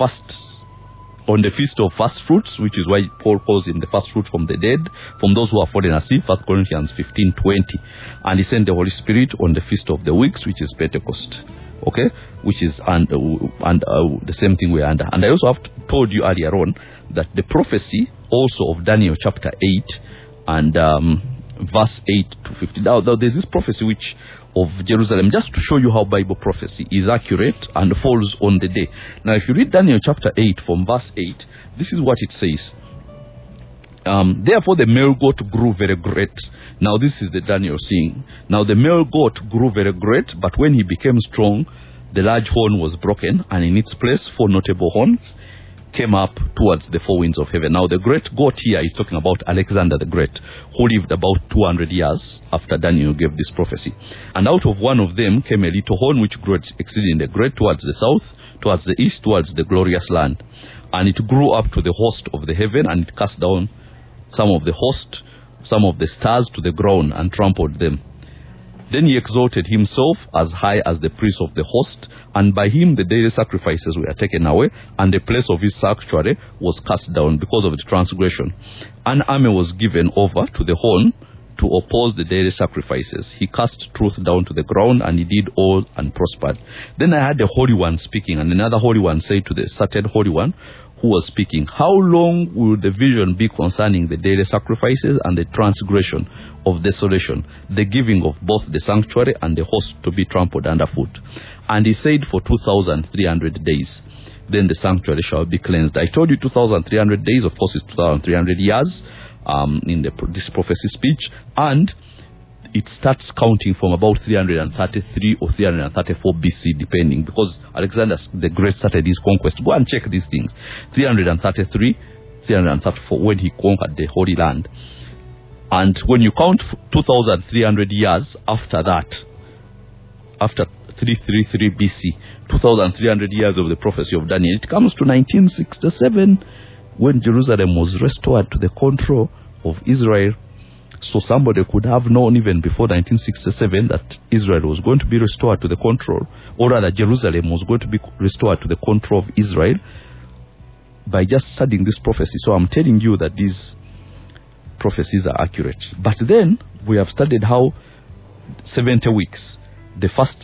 Feast of First Fruits, which is why Paul calls him the first fruit from the dead, from those who are fallen asleep, 1 Corinthians 15:20. And he sent the Holy Spirit on the Feast of the Weeks, which is Pentecost. Okay, which is the same thing we're under. And I also have told you earlier on that the prophecy also of Daniel chapter 8 and verse 8 to 15. Now there's this prophecy which of Jerusalem, just to show you how Bible prophecy is accurate and falls on the day. Now, if you read Daniel chapter 8 from verse 8, this is what it says. Therefore the male goat grew very great. Now this is the Daniel seeing. Now the male goat grew very great, but when he became strong, the large horn was broken, and in its place 4 notable horns came up towards the 4 winds of heaven. Now the great goat here is talking about Alexander the Great, who lived about 200 years after Daniel gave this prophecy. And out of one of them came a little horn which grew exceedingly great towards the south, towards the east, towards the glorious land. And it grew up to the host of the heaven, and it cast down some of the stars to the ground and trampled them. Then he exalted himself as high as the priest of the host, and by him the daily sacrifices were taken away, and the place of his sanctuary was cast down because of the transgression. An army was given over to the horn to oppose the daily sacrifices. He cast truth down to the ground, and he did all and prospered. Then I heard the Holy One speaking, and another Holy One said to the certain Holy One who was speaking, how long will the vision be concerning the daily sacrifices and the transgression of desolation, the giving of both the sanctuary and the host to be trampled underfoot? And he said, for 2,300 days. Then the sanctuary shall be cleansed. I told you 2,300 days, of course it's 2,300 years in this prophecy speech, and it starts counting from about 333 or 334 BC, depending, because Alexander the Great started his conquest. Go and check these things. 333, 334, when he conquered the Holy Land. And when you count 2,300 years after that, after 333 BC, 2,300 years of the prophecy of Daniel, it comes to 1967, when Jerusalem was restored to the control of Israel. So somebody could have known even before 1967 that Israel was going to be restored to the control, or rather Jerusalem was going to be restored to the control of Israel, by just studying this prophecy. So I'm telling you that these prophecies are accurate. But then we have studied how 70 weeks, the first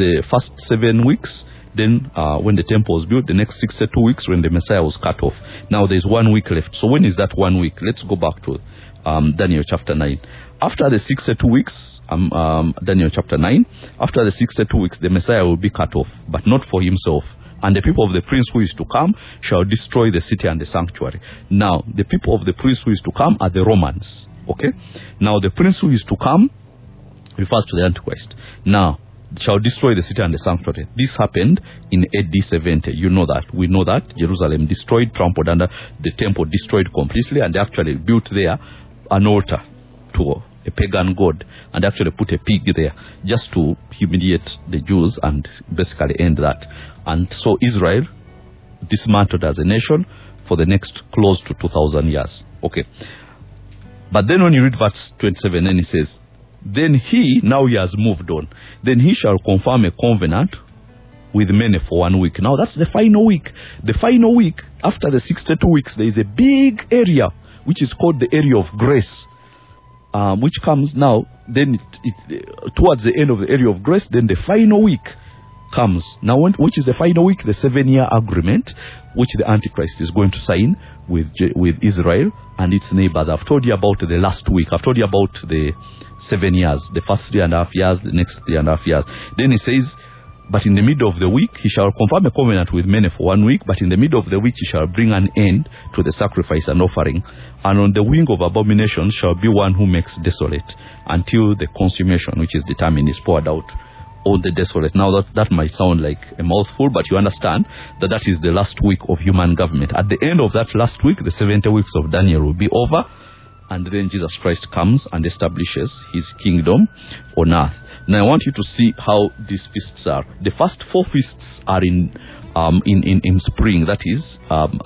7 weeks, then when the temple was built, the next 62 weeks when the Messiah was cut off. Now there's 1 week left. So when is that 1 week? Let's go back to Daniel chapter 9. After the 62 weeks, Daniel chapter 9, after the 62 weeks, the Messiah will be cut off, but not for himself. And the people of the prince who is to come shall destroy the city and the sanctuary. Now, the people of the prince who is to come are the Romans. Okay? Now, the prince who is to come refers to the Antichrist. Now, shall destroy the city and the sanctuary. This happened in AD 70. You know that. We know that. Jerusalem destroyed, trampled under, the temple destroyed completely, and they actually built there an altar to a pagan god, and actually put a pig there just to humiliate the Jews and basically end that. And so Israel dismantled as a nation for the next close to 2,000 years. Okay. But then when you read verse 27, then it says, then he, now he has moved on, then he shall confirm a covenant with many for 1 week. Now that's the final week. The final week, after the 62 weeks, there is a big area which is called the area of grace, which comes now. Then towards the end of the area of grace, then the final week comes. Now, which is the final week? The 7-year agreement, which the Antichrist is going to sign with Israel and its neighbors. I've told you about the last week. I've told you about the 7 years, the first 3.5 years, the next 3.5 years. Then he says, but in the middle of the week, he shall confirm a covenant with many for 1 week, but in the middle of the week, he shall bring an end to the sacrifice and offering. And on the wing of abomination shall be one who makes desolate, until the consummation, which is determined, is poured out on the desolate. Now that might sound like a mouthful, but you understand that is the last week of human government. At the end of that last week, the 70 weeks of Daniel will be over, and then Jesus Christ comes and establishes his kingdom on earth. Now I want you to see how these feasts are. The first 4 feasts are in spring, that is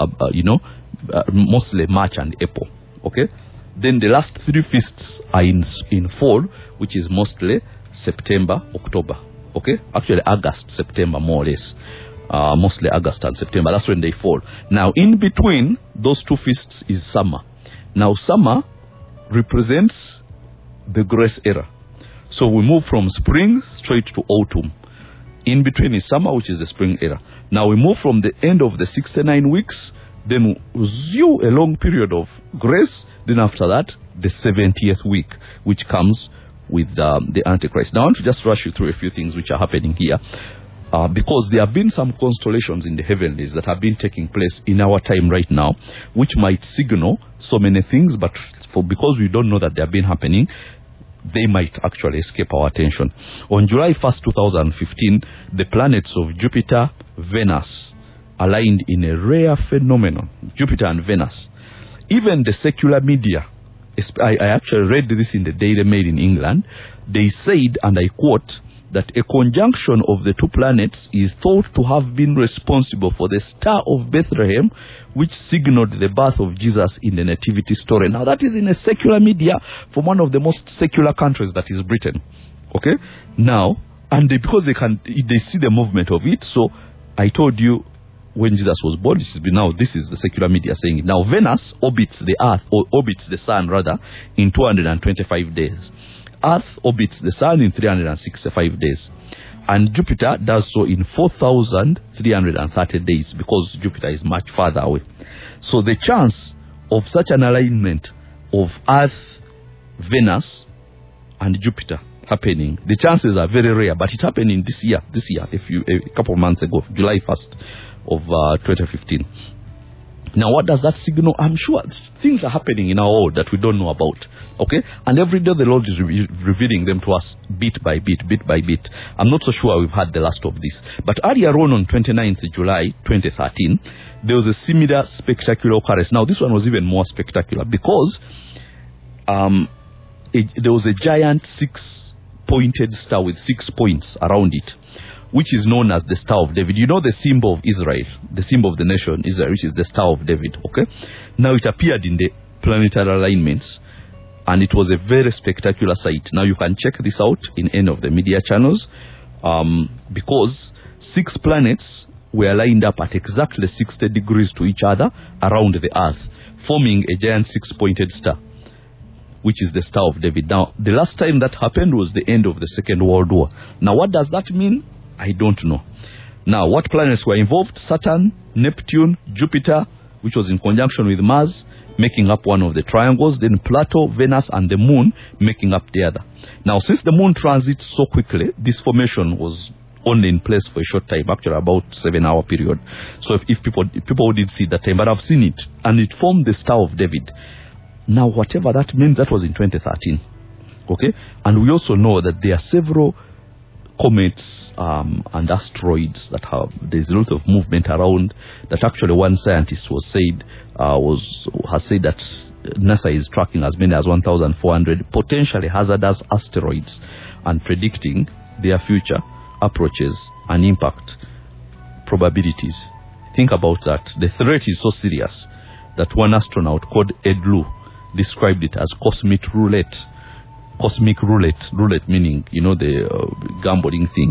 mostly March and April. Okay? Then the last 3 feasts are in fall, which is mostly September, October. Okay? Actually August, September, more or less. Mostly August and September. That's when they fall. Now in between those 2 feasts is summer. Now summer represents the grace era. So we move from spring straight to autumn. In between is summer, which is the spring era. Now we move from the end of the 69 weeks, then we a long period of grace. Then after that, the 70th week, which comes with the Antichrist. Now I want to just rush you through a few things which are happening here. Because there have been some constellations in the heavenlies that have been taking place in our time right now, which might signal so many things, but because we don't know that they have been happening, they might actually escape our attention. On July 1st, 2015, the planets of Jupiter, Venus aligned in a rare phenomenon. Jupiter and Venus. Even the secular media, I actually read this in the Daily Mail in England, they said, and I quote, that a conjunction of the 2 planets is thought to have been responsible for the Star of Bethlehem, which signaled the birth of Jesus in the Nativity story. Now that is in a secular media from one of the most secular countries, that is Britain. Okay? Now, and because they see the movement of it, so I told you when Jesus was born, this is the secular media saying it. Now Venus orbits the Earth, or orbits the Sun rather, in 225 days. Earth orbits the Sun in 365 days. And Jupiter does so in 4,330 days, because Jupiter is much farther away. So the chance of such an alignment of Earth, Venus, and Jupiter happening, the chances are very rare, but it happened in this year, a couple of months ago, July 1st of 2015. Now, what does that signal? I'm sure things are happening in our world that we don't know about. Okay? And every day the Lord is revealing them to us bit by bit. I'm not so sure we've had the last of this. But earlier on 29th July 2013, there was a similar spectacular occurrence. Now, this one was even more spectacular because there was a giant 6-pointed star with 6 points around it, which is known as the Star of David. You know the symbol of Israel, the symbol of the nation Israel, which is the Star of David. Okay? Now it appeared in the planetary alignments, and it was a very spectacular sight. Now you can check this out in any of the media channels, because 6 planets were lined up at exactly 60 degrees to each other around the Earth, forming a giant 6-pointed star, which is the Star of David. Now, the last time that happened was the end of the Second World War. Now, what does that mean? I don't know. Now, what planets were involved? Saturn, Neptune, Jupiter, which was in conjunction with Mars, making up one of the triangles, then Pluto, Venus, and the Moon making up the other. Now, since the Moon transits so quickly, this formation was only in place for a short time, actually about 7-hour period. So if people did see that time, but I've seen it, and it formed the Star of David. Now, whatever that means, that was in 2013. Okay? And we also know that there are several comets and asteroids that there's a lot of movement around, that actually one scientist has said that NASA is tracking as many as 1,400 potentially hazardous asteroids and predicting their future approaches and impact probabilities. Think about that. The threat is so serious that one astronaut called Ed Lu described it as cosmic roulette. Cosmic roulette meaning, the gambling thing.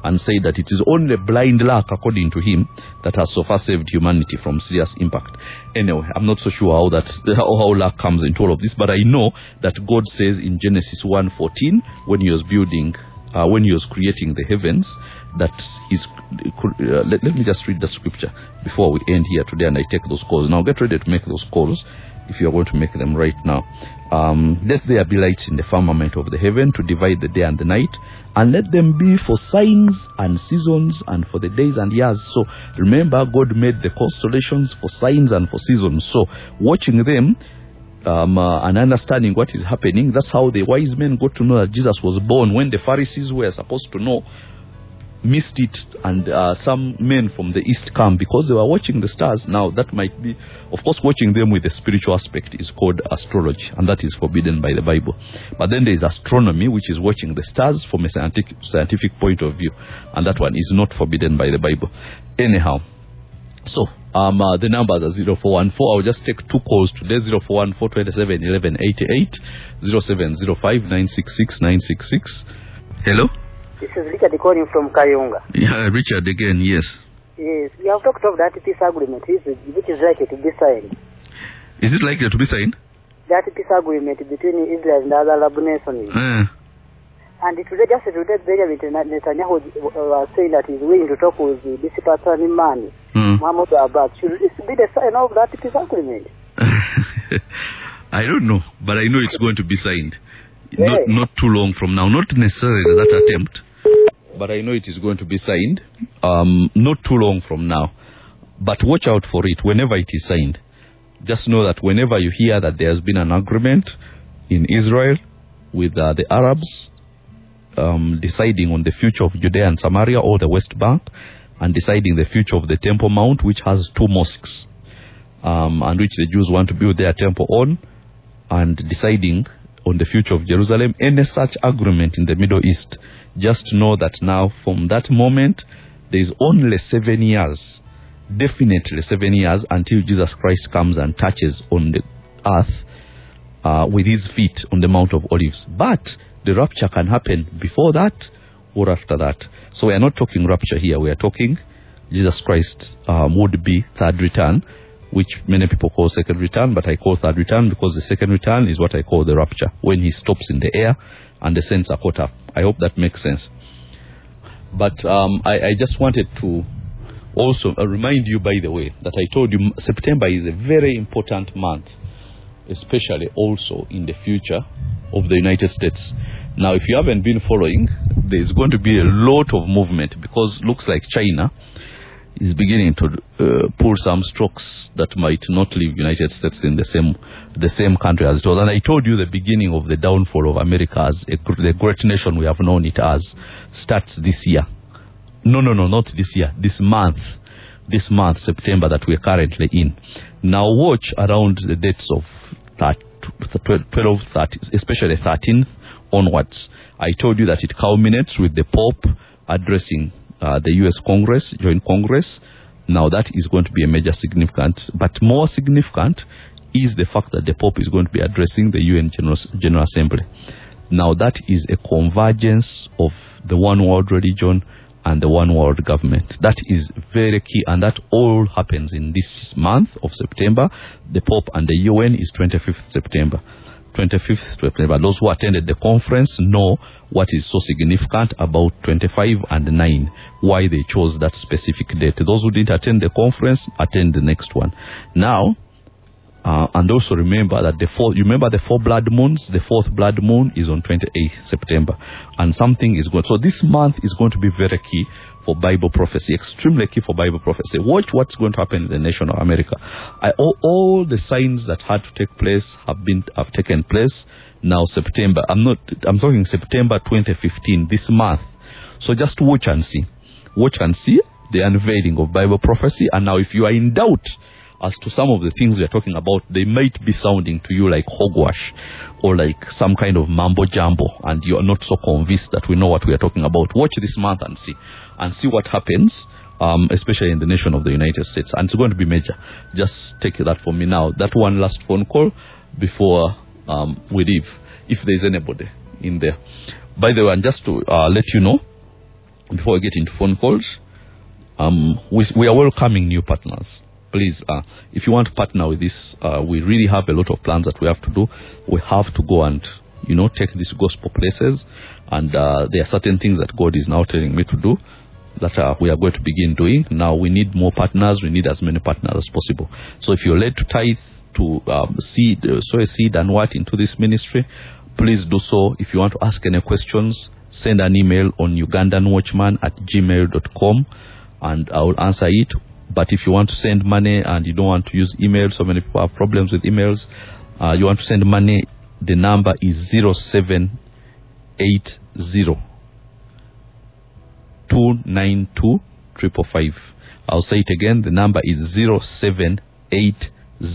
and said that it is only blind luck, according to him, that has so far saved humanity from serious impact. Anyway, I'm not so sure how luck comes into all of this, but I know that God says in Genesis 1:14, when he was creating the heavens, that let me just read the scripture before we end here today, and I take those calls. Now get ready to make those calls if you are going to make them right now. Let there be lights in the firmament of the heaven to divide the day and the night, and let them be for signs and seasons and for the days and years. So remember, God made the constellations for signs and for seasons. So watching them and understanding what is happening, that's how the wise men got to know that Jesus was born. When the Pharisees were supposed to know, missed it, and some men from the east come because they were watching the stars. Now that might be, of course, watching them with the spiritual aspect is called astrology, and that is forbidden by the Bible. But then there is astronomy, which is watching the stars from a scientific point of view, and that one is not forbidden by the Bible. Anyhow, so the numbers are 0414. I'll just take two calls today: 0414 27 11 88, 0705 966 966. Hello. This is Richard calling from Kayunga. Yeah, Richard again, yes. Yes, we have talked of that peace agreement, which is likely to be signed. Is it likely to be signed? That peace agreement between Israel and the other Arab nations. And today, just today, Benjamin Netanyahu was saying that he's willing to talk with this Pakistani man, Mahmoud Abbas. Should this be the sign of that peace agreement? I don't know, but I know it's going to be signed. Not too long from now. Not necessarily that attempt, but I know it is going to be signed not too long from now. But watch out for it whenever it is signed. Just know that whenever you hear that there has been an agreement in Israel with the Arabs deciding on the future of Judea and Samaria or the West Bank, and deciding the future of the Temple Mount, which has two mosques, and which the Jews want to build their temple on, and deciding on the future of Jerusalem, any such agreement in the Middle East, just know that now from that moment there is only 7 years, definitely 7 years, until Jesus Christ comes and touches on the earth with his feet on the Mount of Olives. But the rapture can happen before that or after that. So we are not talking rapture here, we are talking Jesus Christ would be third return, which many people call second return, but I call third return because the second return is what I call the rapture, when he stops in the air and the saints are caught up. I hope that makes sense. But I just wanted to also remind you, by the way, that I told you September is a very important month, especially also in the future of the United States. Now, if you haven't been following, there's going to be a lot of movement, because it looks like China is beginning to pull some strokes that might not leave United States in the same country as it was. And I told you the beginning of the downfall of America as the great nation we have known it as starts this year. No, not this year. This month, September, that we are currently in. Now watch around the dates of 12, 13, especially 13th onwards. I told you that it culminates with the Pope addressing the U.S. Congress, joint Congress. Now that is going to be a major significant, but more significant is the fact that the Pope is going to be addressing the UN General Assembly. Now that is a convergence of the one world religion and the one world government. That is very key, and that all happens in this month of September. The Pope and the UN is 25th September. 25th September. Those who attended the conference know what is so significant about 25 and 9, why they chose that specific date. Those who didn't attend the conference, attend the next one. Now, and also remember that the four blood moons, the fourth blood moon is on 28th September. And something is going, so this month is going to be very key for Bible prophecy, extremely key for Bible prophecy. Watch what's going to happen in the nation of America. All the signs that had to take place have taken place. Now September, I'm talking September 2015, this month. So just watch and see the unveiling of Bible prophecy. And now if you are in doubt as to some of the things we are talking about, they might be sounding to you like hogwash or like some kind of mambo jumbo, and you are not so convinced that we know what we are talking about. Watch this month and see what happens, especially in the nation of the United States. And it's going to be major. Just take that from me now. That one last phone call before we leave, if there's anybody in there. By the way, and just to let you know, before I get into phone calls, we are welcoming new partners. Please, if you want to partner with this, we really have a lot of plans that we have to do. We have to go and, take these gospel places. And there are certain things that God is now telling me to do that we are going to begin doing. Now we need more partners. We need as many partners as possible. So if you're led to tithe, to sow a seed and what into this ministry, please do so. If you want to ask any questions, send an email on ugandanwatchman@gmail.com and I will answer it. But if you want to send money and you don't want to use email, so many people have problems with emails, you want to send money, the number is 0780 292 555. I'll say it again. The number is 0780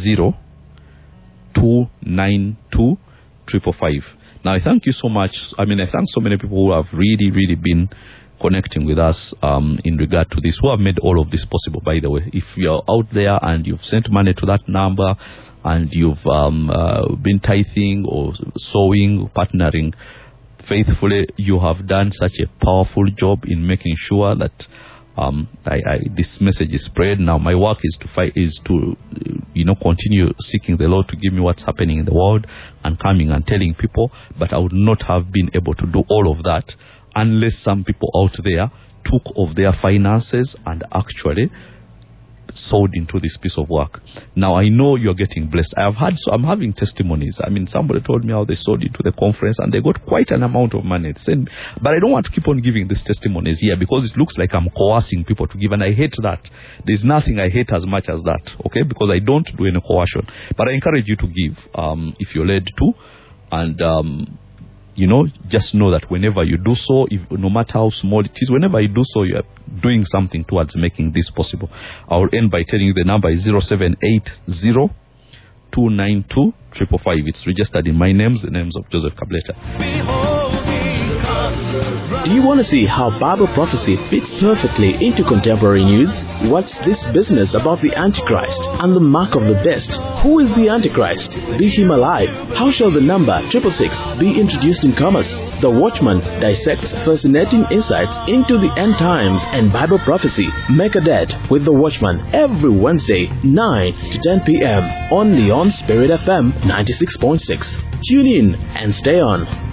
292 555. Now, I thank you so much. I thank so many people who have really, really been connecting with us in regard to this, who have made all of this possible, by the way. If you're out there and you've sent money to that number and you've been tithing or sowing, partnering faithfully, you have done such a powerful job in making sure that this message is spread. Now my work is to continue seeking the Lord to give me what's happening in the world and coming and telling people, but I would not have been able to do all of that unless some people out there took of their finances and actually sowed into this piece of work. Now I know you're getting blessed. I'm having testimonies. Somebody told me how they sowed into the conference and they got quite an amount of money. But I don't want to keep on giving these testimonies here because it looks like I'm coercing people to give, and I hate that. There's nothing I hate as much as that, okay? Because I don't do any coercion. But I encourage you to give if you're led to, and just know that whenever you do so, no matter how small it is, whenever you do so, you are doing something towards making this possible. I will end by telling you the number is 0780 292 555. It's registered in my names, the names of Joseph Kableta. Do you want to see how Bible prophecy fits perfectly into contemporary news? What's this business about the Antichrist and the mark of the beast? Who is the Antichrist? Be him alive. How shall the number 666 be introduced in commerce? The Watchman dissects fascinating insights into the end times and Bible prophecy. Make a date with the Watchman every Wednesday, 9 to 10 p.m. only on Spirit FM 96.6. Tune in and stay on.